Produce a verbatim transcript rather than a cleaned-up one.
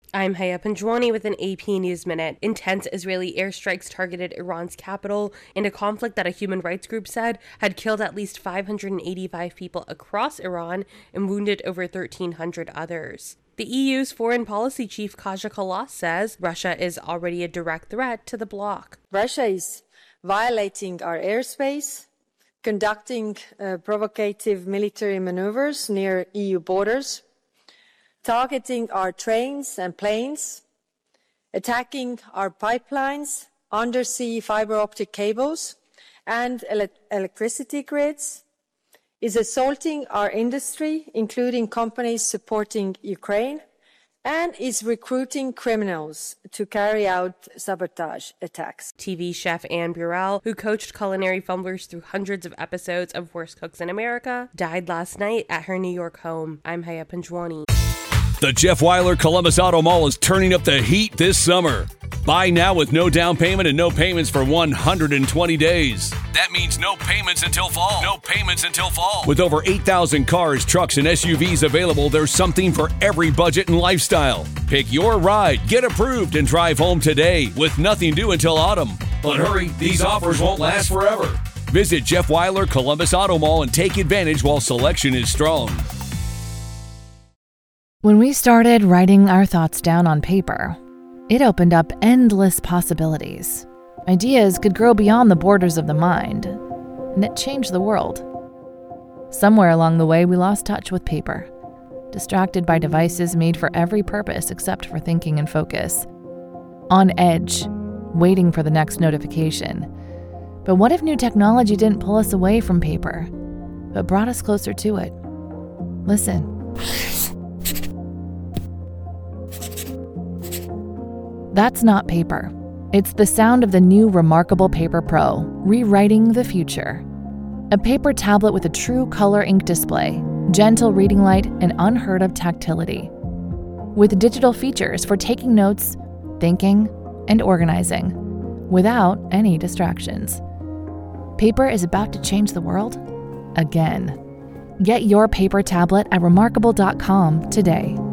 I'm Haya Panjwani with an A P News Minute. Intense Israeli airstrikes targeted Iran's capital in a conflict that a human rights group said had killed at least five hundred eighty-five people across Iran and wounded over thirteen hundred others. The E U's foreign policy chief Kaja Kallas says Russia is already a direct threat to the bloc. Russia is violating our airspace, conducting uh, provocative military maneuvers near E U borders, targeting our trains and planes, attacking our pipelines, undersea fiber optic cables, and ele- electricity grids, is assaulting our industry, including companies supporting Ukraine, and is recruiting criminals to carry out sabotage attacks. T V chef Anne Burrell, who coached culinary fumblers through hundreds of episodes of Worst Cooks in America, died last night at her New York home. I'm Haya Panjwani. The Jeff Weiler Columbus Auto Mall is turning up the heat this summer. Buy now with no down payment and no payments for one hundred twenty days. That means no payments until fall. No payments until fall. With over eight thousand cars, trucks, and S U Vs available, there's something for every budget and lifestyle. Pick your ride, get approved, and drive home today with nothing due until autumn. But hurry, these offers won't last forever. Visit Jeff Weiler Columbus Auto Mall and take advantage while selection is strong. When we started writing our thoughts down on paper, it opened up endless possibilities. Ideas could grow beyond the borders of the mind, and it changed the world. Somewhere along the way, we lost touch with paper, distracted by devices made for every purpose except for thinking and focus. On edge, waiting for the next notification. But what if new technology didn't pull us away from paper, but brought us closer to it? Listen. That's not paper. It's the sound of the new Remarkable Paper Pro, rewriting the future. A paper tablet with a true color ink display, gentle reading light, and unheard of tactility. With digital features for taking notes, thinking, and organizing, without any distractions. Paper is about to change the world again. Get your paper tablet at remarkable dot com today.